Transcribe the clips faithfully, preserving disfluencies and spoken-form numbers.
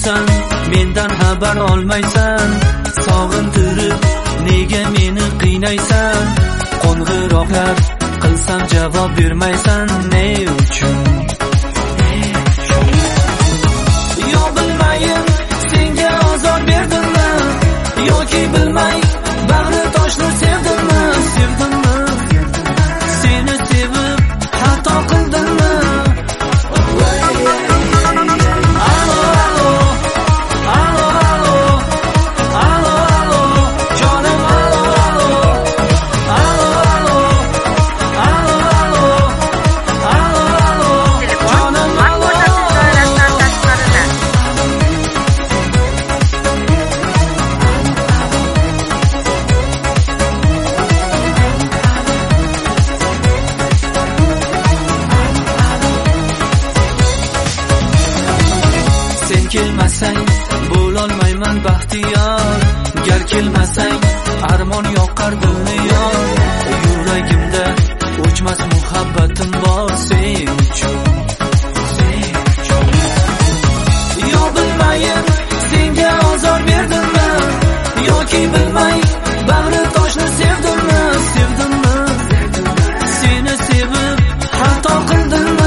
yursan, mendan xabar olmaysan. Sog'intirib nega meni qiynaysan? Qo'ng'iroqlar qilsam javob bermaysan. Ne uchun? Yo bilmayin senga ozor berdimmi, yoki bilmay bag'ri toshni sevdimmi, sevdimmi? Seni sevib xato qildimmi? Sen kelmasang bo'lolmayman baxtiyor. Gar kelmasang armon yoqar dilni yor. Yuragimda o'chmas muhabbatim bor sen uchun. Yo bilmayin senga ozor berdimmi, yoki bilmay bag'ri toshni sevdimmi, sevdimmi? Seni sevib xato qildimmi?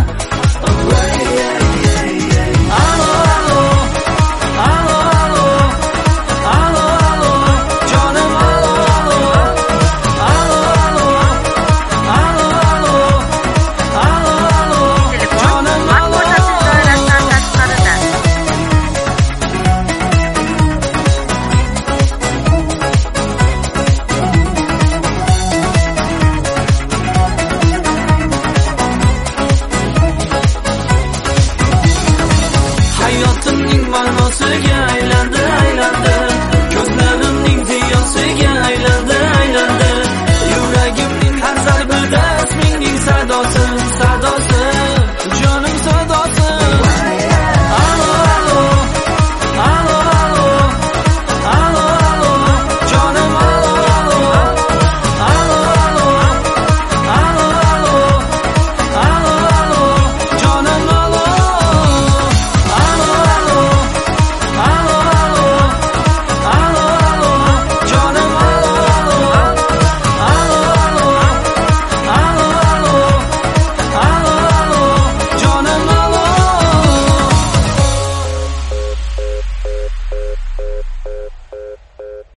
Hayotimning ma'nosiga aylandi, aylandi. Ko'zlarimning ziyosiga aylandi, aylandi. Yuragimning har zarbida ismingning sadosi, sadosi, jonim sadosi.